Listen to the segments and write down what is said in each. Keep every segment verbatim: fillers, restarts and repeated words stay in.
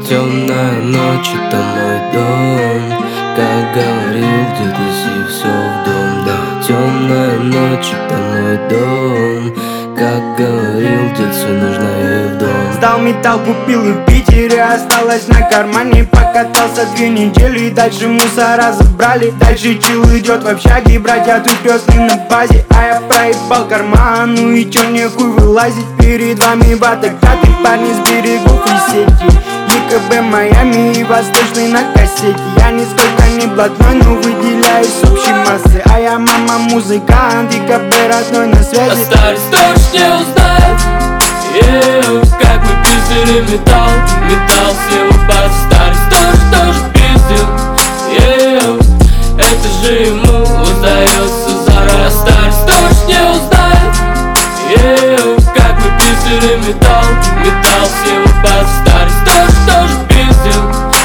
Темная ночь, это мой дом. Как говорил дед, неси все в дом. Да, темная ночь, это мой дом. Как говорил дед, все нужно и в дом. Сдал металл, купил и в Питере осталось на кармане. Покатался две недели, дальше мусора забрали. Дальше чил идет в общаге, братья тут пёсли на базе. А я проебал карман, ну и чё мне хуй вылазить. Перед вами батокаты, парни с берегов и сети. ЕКБ Майами и Восточный на кассете. Я нисколько не блатной, но выделяюсь с общей массы. А я мама музыкант, ЕКБ родной на связи. Остались дождь не узнает, yeah, как мы пиздили металл. Металл съел бас, старость дождь тоже пиздил, yeah. Это же ему узнается зара. Старость дождь не узнает, yeah, как мы пиздили металл. Металл съел бас, старость дождь тоже пиздил,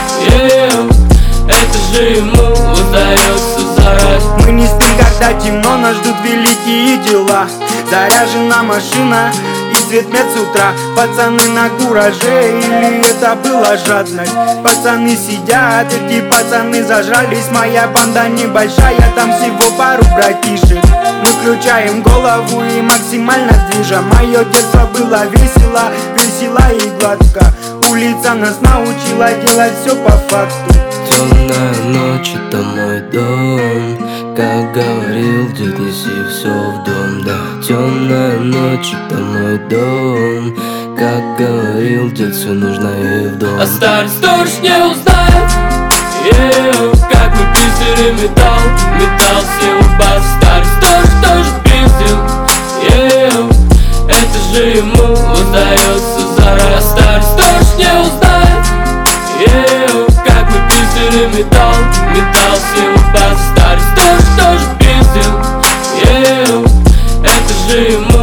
yeah. Это же ему узнается зара. Мы не спим, когда темно, нас ждут великие дела. Заряжена машина и свет мед с утра. Пацаны на кураже, или это была жадность? Пацаны сидят, эти пацаны зажрались. Моя банда небольшая, там всего пару братишек. Мы включаем голову и максимально движем. Мое детство было весело, весело и гладко. Улица нас научила делать все по факту. Темная ночь, это мой дом. Как говорил дед, неси все в дом. Да, темная ночь, это мой дом. Как говорил дед, все нужно и в дом. А старость дождь не узнает, yeah, как мы пиздили металл. Металл съел бас, старость дождь тоже пиздил, yeah. Это же ему узнается зара. Старость дождь не узнает, yeah, как мы пиздили металл. Металл съел бас, старость дождь тоже пиздил, yeah. Это же ему